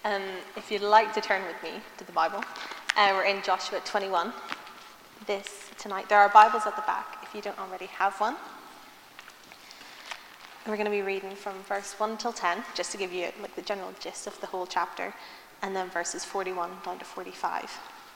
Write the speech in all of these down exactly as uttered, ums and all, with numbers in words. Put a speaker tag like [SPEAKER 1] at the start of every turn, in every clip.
[SPEAKER 1] Um, if you'd like to turn with me to the Bible, uh, we're in Joshua twenty-one. This tonight, there are Bibles at the back if you don't already have one. And we're going to be reading from verse one till ten, just to give you like the general gist of the whole chapter, and then verses forty-one down to forty-five.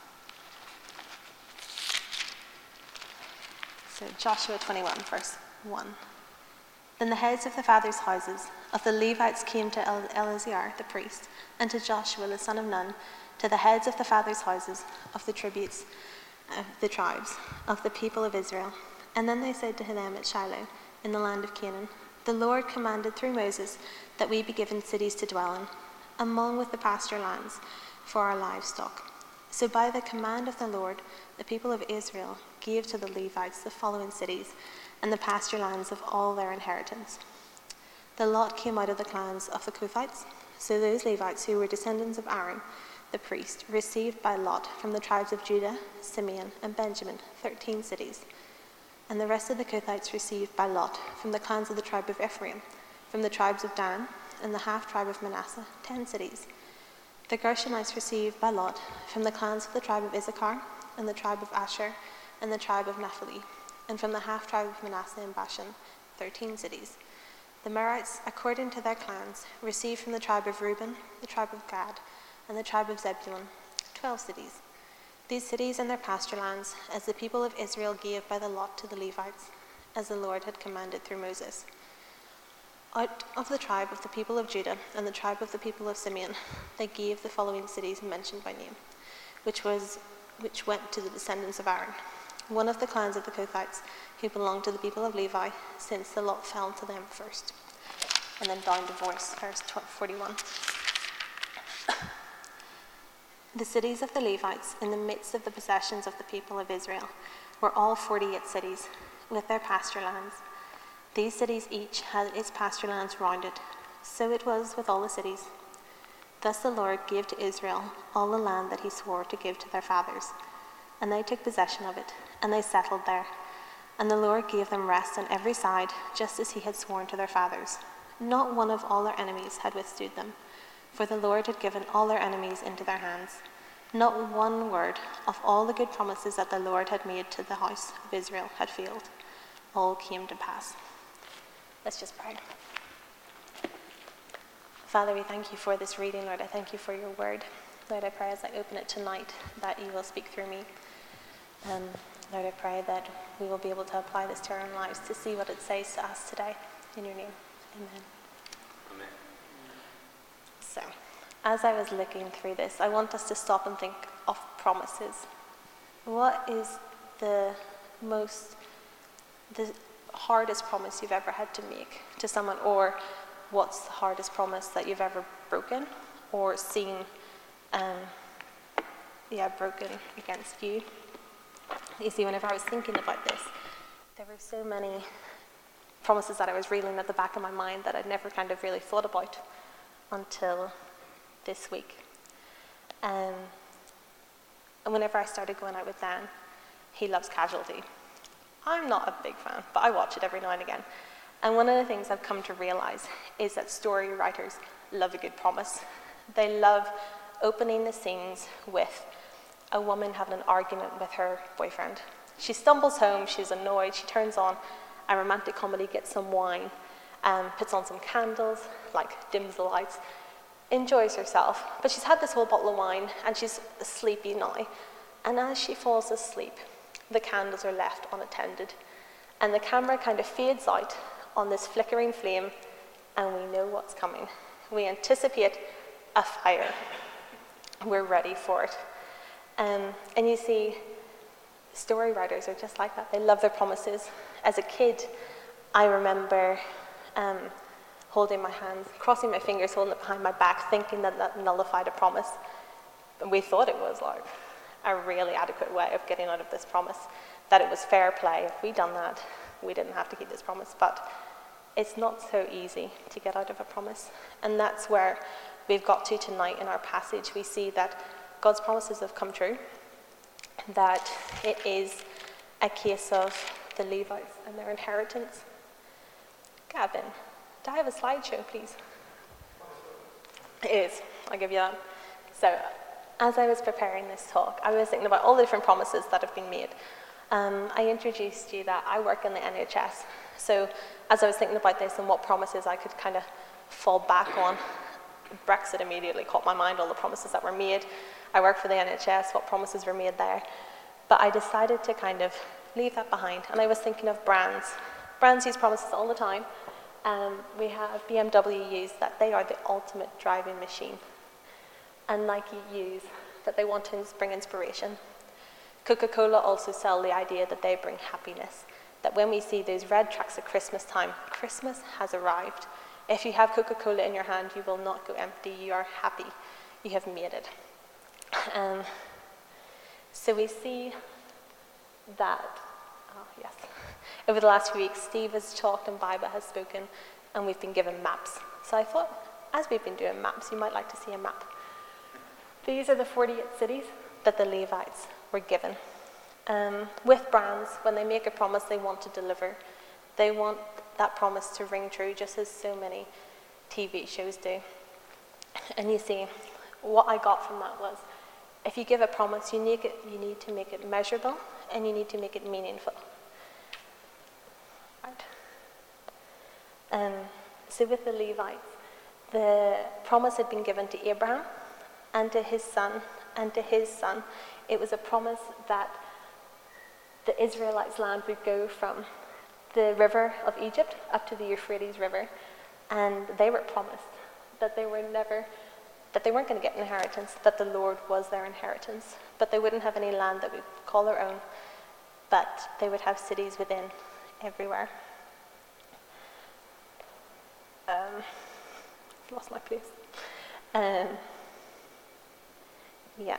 [SPEAKER 1] So Joshua twenty-one, verse one. Then the heads of the fathers' houses of the Levites came to El- Eleazar the priest, and to Joshua the son of Nun, to the heads of the fathers' houses of the tributes of the tribes of the people of Israel. And then they said to them at Shiloh, in the land of Canaan, the Lord commanded through Moses that we be given cities to dwell in, among with the pasture lands for our livestock. So by the command of the Lord, the people of Israel gave to the Levites the following cities, and the pasture lands of all their inheritance. The lot came out of the clans of the Kohathites, so those Levites who were descendants of Aaron, the priest, received by lot from the tribes of Judah, Simeon, and Benjamin, thirteen cities. And the rest of the Kohathites received by lot from the clans of the tribe of Ephraim, from the tribes of Dan, and the half-tribe of Manasseh, ten cities. The Gershonites received by lot from the clans of the tribe of Issachar, and the tribe of Asher, and the tribe of Naphtali, and from the half-tribe of Manasseh and Bashan, thirteen cities. The Merites, according to their clans, received from the tribe of Reuben, the tribe of Gad, and the tribe of Zebulun, twelve cities. These cities and their pasture lands, as the people of Israel gave by the lot to the Levites, as the Lord had commanded through Moses. Out of the tribe of the people of Judah and the tribe of the people of Simeon, they gave the following cities mentioned by name, which was which went to the descendants of Aaron, one of the clans of the Kohathites, who belonged to the people of Levi, since the lot fell to them first. And then down to verse, verse forty-one. The cities of the Levites, in the midst of the possessions of the people of Israel, were all forty-eight cities, with their pasture lands. These cities each had its pasture lands round it. So it was with all the cities. Thus the Lord gave to Israel all the land that he swore to give to their fathers. And they took possession of it, and they settled there. And the Lord gave them rest on every side, just as he had sworn to their fathers. Not one of all their enemies had withstood them, for the Lord had given all their enemies into their hands. Not one word of all the good promises that the Lord had made to the house of Israel had failed. All came to pass. Let's just pray. Father, we thank you for this reading, Lord. I thank you for your word. Lord, I pray as I open it tonight that you will speak through me. Um, Lord, I pray that we will be able to apply this to our own lives to see what it says to us today. In your name, amen.
[SPEAKER 2] Amen.
[SPEAKER 1] So, as I was looking through this, I want us to stop and think of promises. What is the most, the hardest promise you've ever had to make to someone, or what's the hardest promise that you've ever broken or seen, um, yeah, broken against you? You see, whenever I was thinking about this, there were so many promises that I was reeling at the back of my mind that I'd never kind of really thought about until this week. Um, and whenever I started going out with Dan, he loves Casualty. I'm not a big fan, but I watch it every now and again. And one of the things I've come to realize is that story writers love a good promise. They love opening the scenes with a woman having an argument with her boyfriend. She stumbles home, she's annoyed, she turns on a romantic comedy, gets some wine, um, puts on some candles, like dims the lights, enjoys herself. But she's had this whole bottle of wine and she's sleepy now. And as she falls asleep, the candles are left unattended. And the camera kind of fades out on this flickering flame, and we know what's coming. We anticipate a fire. We're ready for it. Um, and you see, story writers are just like that. They love their promises. As a kid, I remember um, holding my hands, crossing my fingers, holding it behind my back, thinking that that nullified a promise. And we thought it was like a really adequate way of getting out of this promise, that it was fair play. If we'd done that, we didn't have to keep this promise. But it's not so easy to get out of a promise. And that's where we've got to tonight in our passage. We see that God's promises have come true, that it is a case of the Levites and their inheritance. Gavin, do I have a slideshow, please? It is. I'll give you that. So, as I was preparing this talk, I was thinking about all the different promises that have been made. Um, I introduced you that I work in the N H S. So, as I was thinking about this and what promises I could kind of fall back on, Brexit immediately caught my mind, all the promises that were made. I work for the N H S, what promises were made there. But I decided to kind of leave that behind. And I was thinking of brands. Brands use promises all the time. Um, we have B M W use that they are the ultimate driving machine. And Nike use that they want to bring inspiration. Coca-Cola also sell the idea that they bring happiness. That when we see those red tracks at Christmas time, Christmas has arrived. If you have Coca-Cola in your hand, you will not go empty. You are happy. You have made it. Um, so we see that, oh yes, over the last few weeks, Steve has talked and Bible has spoken, and we've been given maps. So I thought, as we've been doing maps, you might like to see a map. These are the forty-eight cities that the Levites were given. Um, with brands, when they make a promise, they want to deliver. They want that promise to ring true, just as so many T V shows do. And you see, what I got from that was, if you give a promise, you need, it, you need to make it measurable, and you need to make it meaningful. Right. Um, so with the Levites, the promise had been given to Abraham, and to his son, and to his son. It was a promise that the Israelites' land would go from the river of Egypt up to the Euphrates River, and they were promised that they were never, that they weren't going to get an inheritance, that the Lord was their inheritance, but they wouldn't have any land that we would call their own, but they would have cities within everywhere. Um, lost my place. Um, yeah.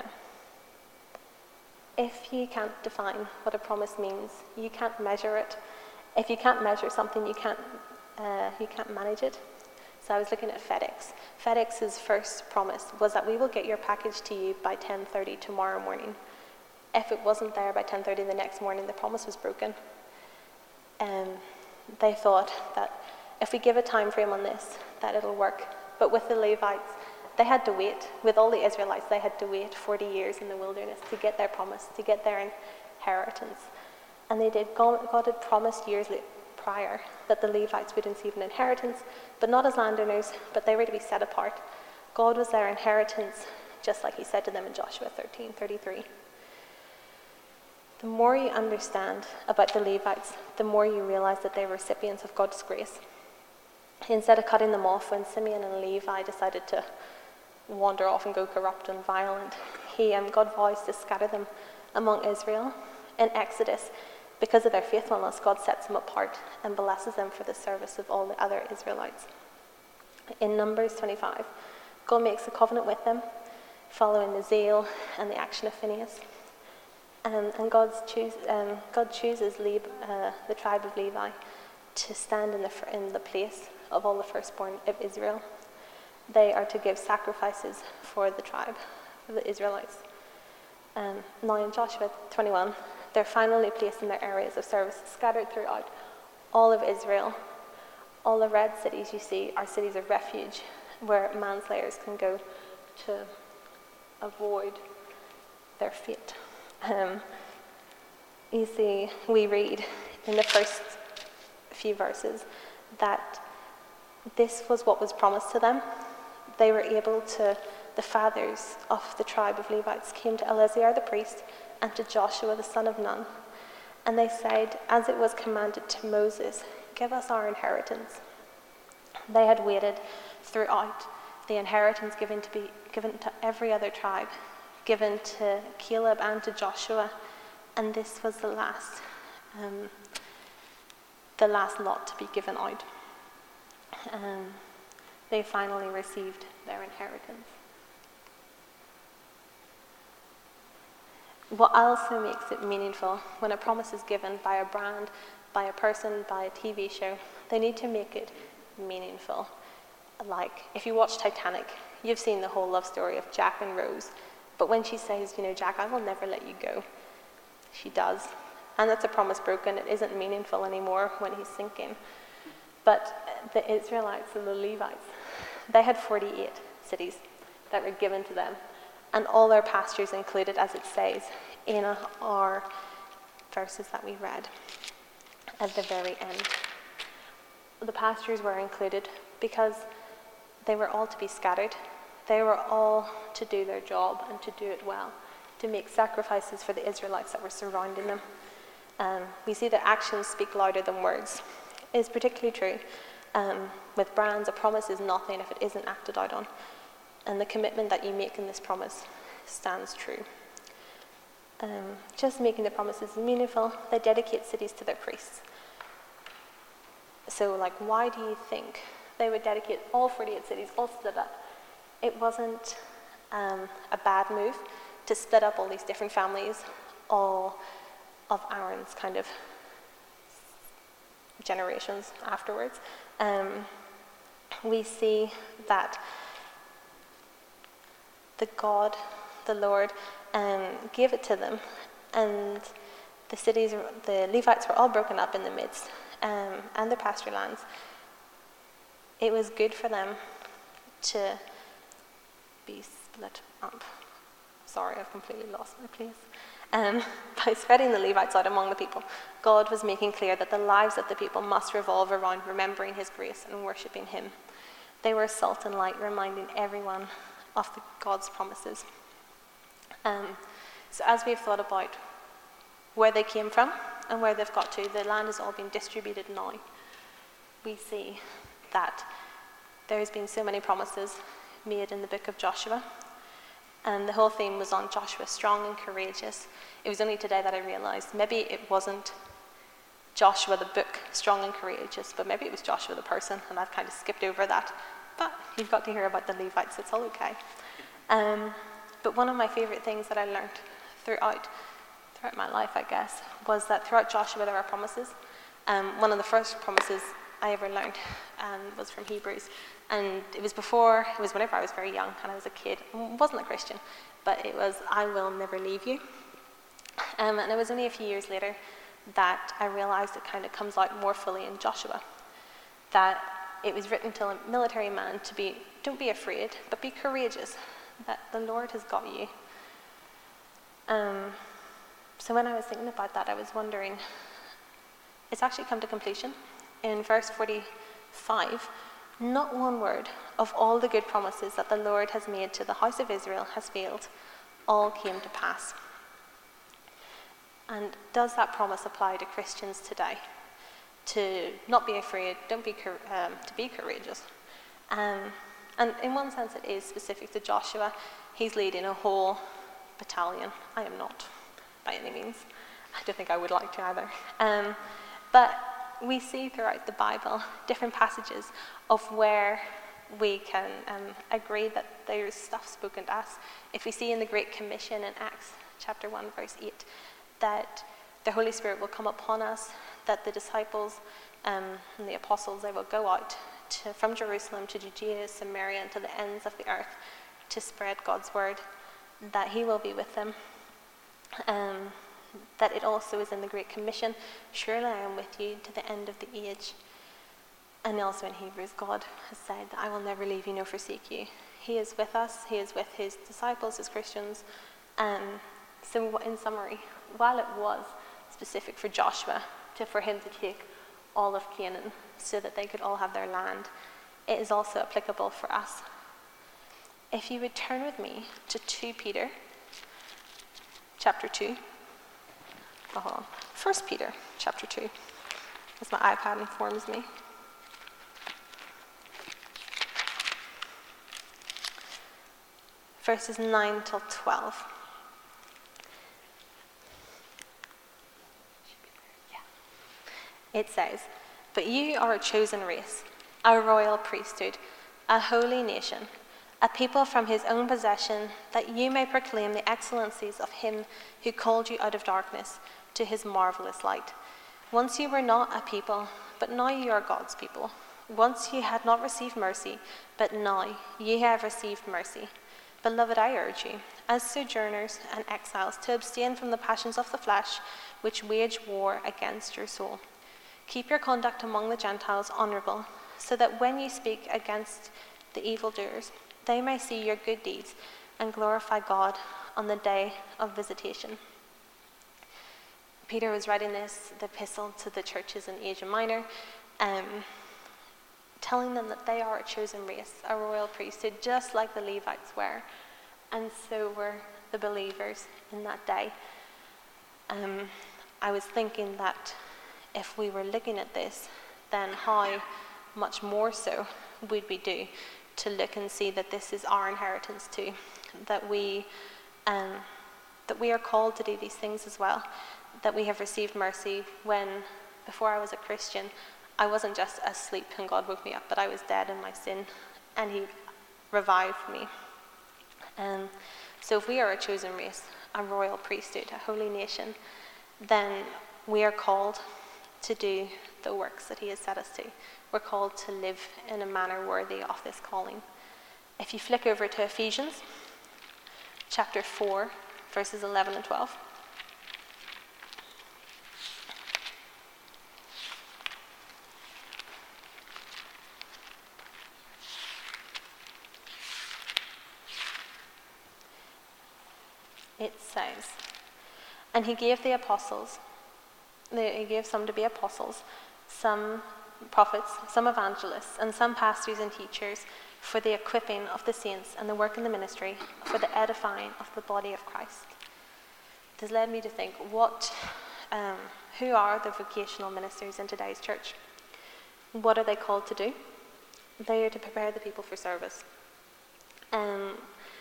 [SPEAKER 1] If you can't define what a promise means, you can't measure it. If you can't measure something, you can't, uh, you can't manage it. So I was looking at FedEx. FedEx's first promise was that we will get your package to you by ten thirty tomorrow morning. If it wasn't there by ten thirty the next morning, the promise was broken. Um, they thought that if we give a time frame on this, that it'll work. But with the Levites, they had to wait. With all the Israelites, they had to wait forty years in the wilderness to get their promise, to get their inheritance. And they did. God, God had promised years prior that the Levites would receive an inheritance, but not as landowners, but they were to be set apart. God was their inheritance, just like he said to them in Joshua thirteen thirty-three. The more you understand about the Levites, the more you realize that they were recipients of God's grace. Instead of cutting them off when Simeon and Levi decided to wander off and go corrupt and violent, he and God vows to scatter them among Israel. In Exodus, because of their faithfulness, God sets them apart and blesses them for the service of all the other Israelites. In Numbers twenty-five, God makes a covenant with them, following the zeal and the action of Phinehas. Um, and God's choose, um, God chooses Levi, uh, the tribe of Levi to stand in the, in the place of all the firstborn of Israel. They are to give sacrifices for the tribe, for the Israelites. Um, now in Joshua twenty-one, they're finally placed in their areas of service, scattered throughout all of Israel. All the red cities you see are cities of refuge, where manslayers can go to avoid their fate. Um, you see, we read in the first few verses that this was what was promised to them. They were able to, the fathers of the tribe of Levites came to Eleazar the priest and to Joshua the son of Nun, and they said, as it was commanded to Moses, give us our inheritance. They had waited throughout the inheritance given to be given to every other tribe, given to Caleb and to Joshua, and this was the last, um, the last lot to be given out. Um, they finally received their inheritance. What also makes it meaningful when a promise is given by a brand, by a person, by a T V show, they need to make it meaningful. Like, if you watch Titanic, you've seen the whole love story of Jack and Rose. But when she says, you know, Jack, I will never let you go, she does. And that's a promise broken. It isn't meaningful anymore when he's sinking. But the Israelites and the Levites, they had forty-eight cities. that were given to them, and all their pastures included, as it says in our verses that we read at the very end. The pastures were included because they were all to be scattered. They were all to do their job and to do it well, to make sacrifices for the Israelites that were surrounding them. Um, we see that actions speak louder than words. It is particularly true um, with brands. A promise is nothing if it isn't acted out on. And the commitment that you make in this promise stands true. Um, just making the promises meaningful, they dedicate cities to their priests. So, like, why do you think they would dedicate all forty-eight cities, all split up? It wasn't um, a bad move to split up all these different families, all of Aaron's kind of generations afterwards. Um, we see that the God, the Lord, um, gave it to them, and the cities, the Levites were all broken up in the midst, um, and the pasture lands. It was good for them to be split up. Sorry, I've completely lost my place. Um, by spreading the Levites out among the people, God was making clear that the lives of the people must revolve around remembering his grace and worshipping him. They were salt and light, reminding everyone of the, God's promises. Um, so as we've thought about where they came from and where they've got to, the land has all been distributed now. We see that there has been so many promises made in the book of Joshua, and the whole theme was on Joshua, strong and courageous. It was only today that I realized maybe it wasn't Joshua the book, strong and courageous, but maybe it was Joshua the person, and I've kind of skipped over that. But you've got to hear about the Levites, so it's all okay. Um, but one of my favorite things that I learned throughout throughout my life, I guess, was that throughout Joshua there are promises. Um, one of the first promises I ever learned um, was from Hebrews, and it was before, it was whenever I was very young and I was a kid. I wasn't a Christian, but it was, I will never leave you. Um, and it was only a few years later that I realized it kind of comes out more fully in Joshua, that it was written to a military man to be, don't be afraid, but be courageous, that the Lord has got you. Um, so when I was thinking about that, I was wondering, it's actually come to completion. In verse forty-five, not one word of all the good promises that the Lord has made to the house of Israel has failed. All came to pass. And does that promise apply to Christians today? To not be afraid, don't be um, to be courageous. Um, and in one sense it is specific to Joshua. He's leading a whole battalion. I am not, by any means. I don't think I would like to either. Um, but we see throughout the Bible different passages of where we can um, agree that there's stuff spoken to us. If we see in the Great Commission in Acts chapter one, verse eight, that the Holy Spirit will come upon us, that the disciples um, and the apostles, they will go out to, from Jerusalem to Judea, Samaria, and to the ends of the earth to spread God's word, that he will be with them. Um, that it also is in the Great Commission, surely I am with you to the end of the age. And also in Hebrews, God has said that I will never leave you nor forsake you. He is with us, he is with his disciples, his Christians. Um, so in summary, while it was specific for Joshua, to, for him to take all of Canaan so that they could all have their land, it is also applicable for us. If you would turn with me to Second Peter chapter two. Oh, hold on. First Peter chapter two, as my iPad informs me. Verses nine till twelve. Yeah. It says, "But you are a chosen race, a royal priesthood, a holy nation, a people from his own possession, that you may proclaim the excellencies of him who called you out of darkness to his marvelous light. Once you were not a people, but now you are God's people. Once you had not received mercy, but now ye have received mercy. Beloved, I urge you, as sojourners and exiles, to abstain from the passions of the flesh, which wage war against your soul. Keep your conduct among the Gentiles honorable, so that when you speak against the evildoers, they may see your good deeds and glorify God on the day of visitation. Peter was writing this, the epistle, to the churches in Asia Minor, um, telling them that they are a chosen race, a royal priesthood, just like the Levites were. And so were the believers in that day. Um, I was thinking that if we were looking at this, then how much more so would we do to look and see that this is our inheritance too, that we um, that we are called to do these things as well, that we have received mercy when, before I was a Christian, I wasn't just asleep and God woke me up, but I was dead in my sin and he revived me. Um, so if we are a chosen race, a royal priesthood, a holy nation, then we are called to do the works that he has set us to. We're called to live in a manner worthy of this calling. If you flick over to Ephesians chapter four, verses eleven and twelve. It says, and he gave the apostles, he gave some to be apostles, some prophets, some evangelists, and some pastors and teachers for the equipping of the saints and the work in the ministry, for the edifying of the body of Christ. This led me to think, what, um, who are the vocational ministers in today's church? What are they called to do? They are to prepare the people for service. Um,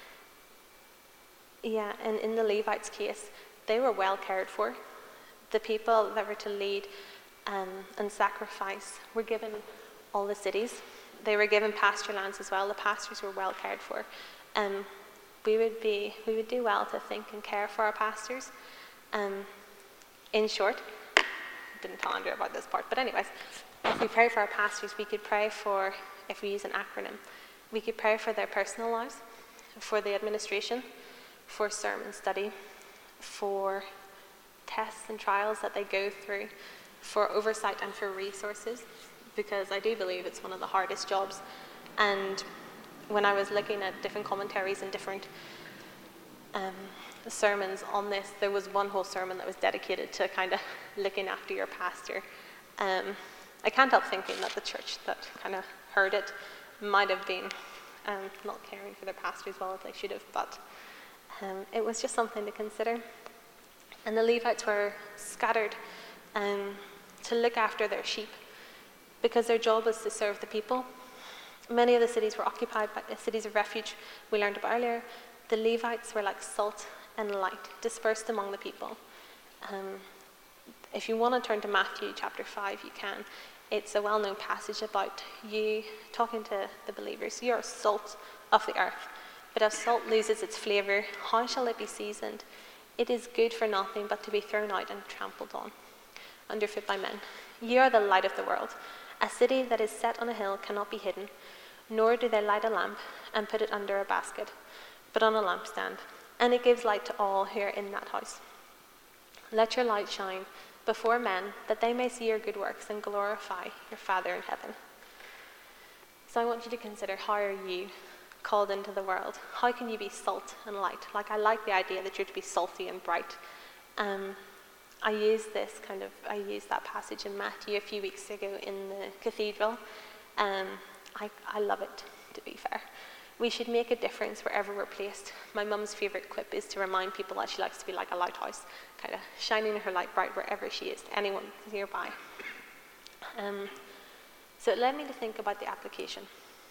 [SPEAKER 1] yeah, and in the Levites' case, they were well cared for. The people that were to lead um, and sacrifice were given all the cities. They were given pasture lands as well. The pastors were well cared for. Um, we would be, we would do well to think and care for our pastors. Um, in short, I didn't tell Andrew about this part, but anyways, if we pray for our pastors, we could pray for, if we use an acronym, we could pray for their personal lives, for the administration, for sermon study, for tests and trials that they go through, for oversight and for resources, because I do believe it's one of the hardest jobs. And when I was looking at different commentaries and different um, sermons on this, there was one whole sermon that was dedicated to kind of looking after your pastor. Um, I can't help thinking that the church that kind of heard it might have been um, not caring for their pastor as well as they should have, but um, it was just something to consider. And the Levites were scattered um, to look after their sheep, because their job was to serve the people. Many of the cities were occupied by the cities of refuge we learned about earlier. The Levites were like salt and light dispersed among the people. Um, if you want to turn to Matthew chapter five, you can. It's a well-known passage about you talking to the believers. You are salt of the earth, but as salt loses its flavour, how shall it be seasoned? It is good for nothing but to be thrown out and trampled on, underfoot by men. You are the light of the world. A city that is set on a hill cannot be hidden, nor do they light a lamp and put it under a basket, but on a lampstand, and it gives light to all who are in that house. Let your light shine before men, that they may see your good works and glorify your Father in heaven. So I want you to consider, how are you called into the world? How can you be salt and light? Like, I like the idea that you're to be salty and bright. Um, I used this kind of, I used that passage in Matthew a few weeks ago in the cathedral. Um, I, I love it, to be fair. We should make a difference wherever we're placed. My mum's favourite quip is to remind people that she likes to be like a lighthouse, kind of shining her light bright wherever she is, to anyone nearby. Um, so it led me to think about the application.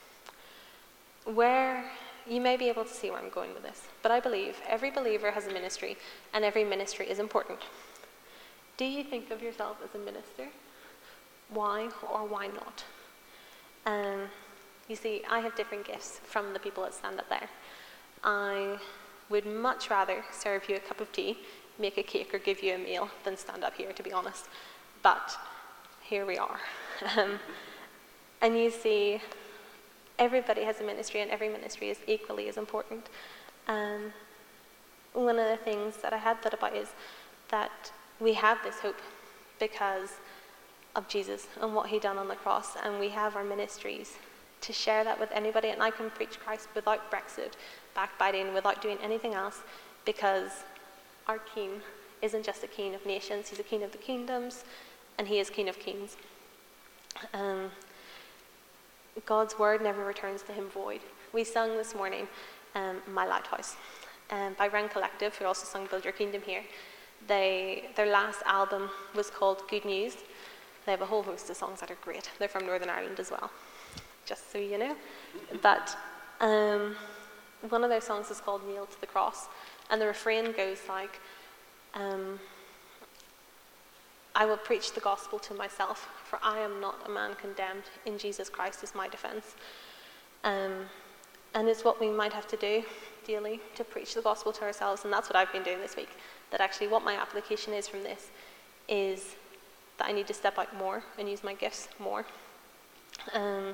[SPEAKER 1] Where, you may be able to see where I'm going with this, but I believe every believer has a ministry, and every ministry is important. Do you think of yourself as a minister? Why or why not? Um, you see, I have different gifts from the people that stand up there. I would much rather serve you a cup of tea, make a cake, or give you a meal than stand up here, to be honest. But here we are. Um, and you see, everybody has a ministry, and every ministry is equally as important. Um, one of the things that I had thought about is that we have this hope because of Jesus and what he done on the cross, and we have our ministries to share that with anybody, and I can preach Christ without Brexit, backbiting, without doing anything else, because our King isn't just a King of nations, he's a King of the kingdoms, and he is King of kings. Um, God's word never returns to him void. We sung this morning, um, My Lighthouse, um, by Wren Collective, who also sung Build Your Kingdom here. They, their last album was called Good News. They have a whole host of songs that are great. They're from Northern Ireland as well, just so you know. But um, one of their songs is called Nailed to the Cross, and the refrain goes like, um, I will preach the gospel to myself, for I am not a man condemned. In Jesus Christ is my defense. Um, and it's what we might have to do daily, to preach the gospel to ourselves, and that's what I've been doing this week. That actually what my application is from this is that I need to step out more and use my gifts more. Um,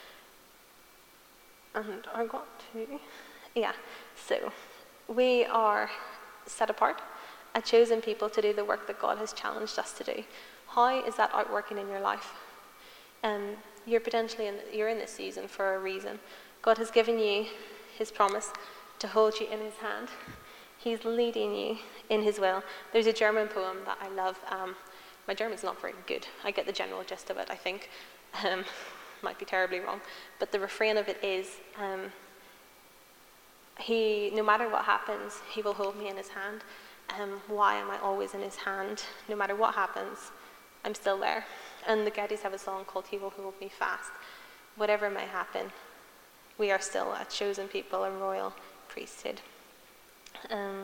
[SPEAKER 1] and I got to, yeah, so we are set apart, a chosen people to do the work that God has challenged us to do. How is that outworking in your life? Um, you're potentially in, you're in this season for a reason. God has given you his promise to hold you in his hand. He's leading you in his will. There's a German poem that I love. Um, my German's not very good. I get the general gist of it, I think. Um, might be terribly wrong. But the refrain of it is, um, he, no matter what happens, he will hold me in his hand. Um, why am I always in his hand? No matter what happens, I'm still there. And the Gettys have a song called He Will Hold Me Fast. Whatever may happen, we are still a chosen people, a royal priesthood. Um,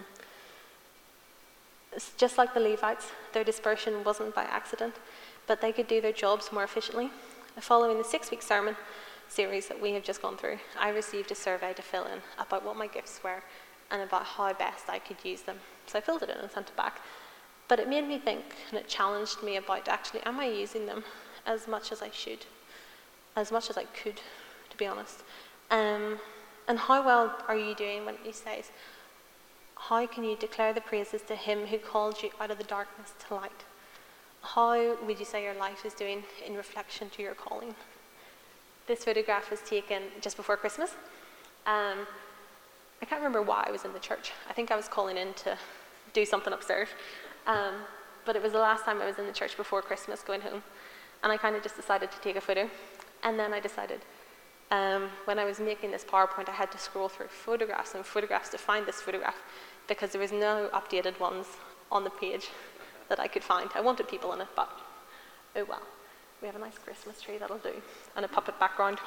[SPEAKER 1] it's just like the Levites, their dispersion wasn't by accident, but they could do their jobs more efficiently. Following the six-week sermon series that we have just gone through, I received a survey to fill in about what my gifts were and about how best I could use them. So I filled it in and sent it back. But it made me think, and it challenged me about actually, am I using them as much as I should? As much as I could, to be honest. Um, and how well are you doing when he says, how can you declare the praises to him who called you out of the darkness to light? How would you say your life is doing in reflection to your calling? This photograph was taken just before Christmas. Um, I can't remember why I was in the church. I think I was calling in to do something upstairs. Um, but it was the last time I was in the church before Christmas going home. And I kind of just decided to take a photo. And then I decided, um, when I was making this PowerPoint, I had to scroll through photographs and photographs to find this photograph because there was no updated ones on the page that I could find. I wanted people in it, but oh well. We have a nice Christmas tree, that'll do, and a puppet background.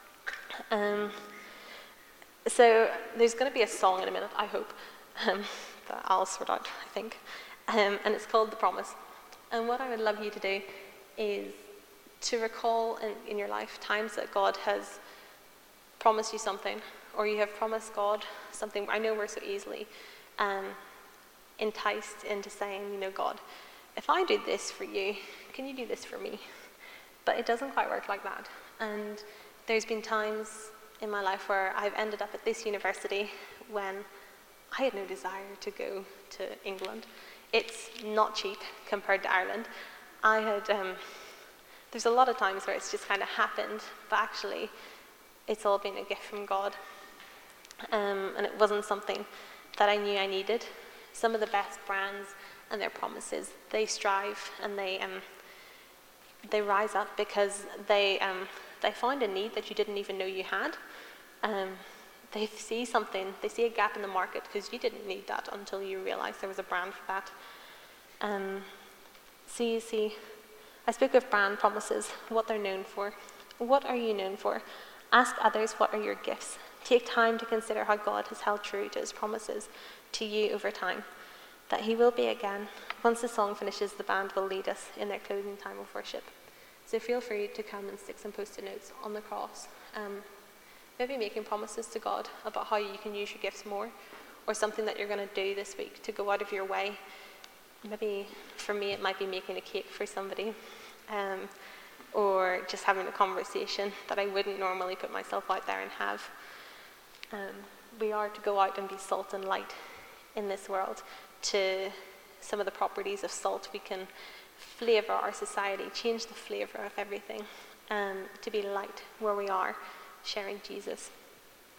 [SPEAKER 1] Um, so there's going to be a song in a minute, I hope, um, that I'll sort out, I think. Um, and it's called The Promise. And what I would love you to do is to recall in, in your life times that God has promised you something, or you have promised God something. I know we're so easily um, enticed into saying, you know, God, if I do this for you, can you do this for me? But it doesn't quite work like that. And there's been times in my life where I've ended up at this university when I had no desire to go to England. It's not cheap compared to Ireland. I had, um, there's a lot of times where it's just kind of happened, but actually it's all been a gift from God. Um, and it wasn't something that I knew I needed. Some of the best brands and their promises, they strive and they um, they rise up because they um, they find a need that you didn't even know you had. Um, they see something, they see a gap in the market because you didn't need that until you realized there was a brand for that. Um, so you see, I spoke of brand promises, what they're known for. What are you known for? Ask others, what are your gifts? Take time to consider how God has held true to his promises to you over time. That he will be again. Once the song finishes, the band will lead us in their closing time of worship. So feel free to come and stick some post-it notes on the cross. Um, maybe making promises to God about how you can use your gifts more, or something that you're going to do this week to go out of your way. Maybe for me it might be making a cake for somebody, um, or just having a conversation that I wouldn't normally put myself out there and have. Um, we are to go out and be salt and light in this world. To some of the properties of salt, we can flavor our society, change the flavor of everything, um, to be light where we are, sharing Jesus.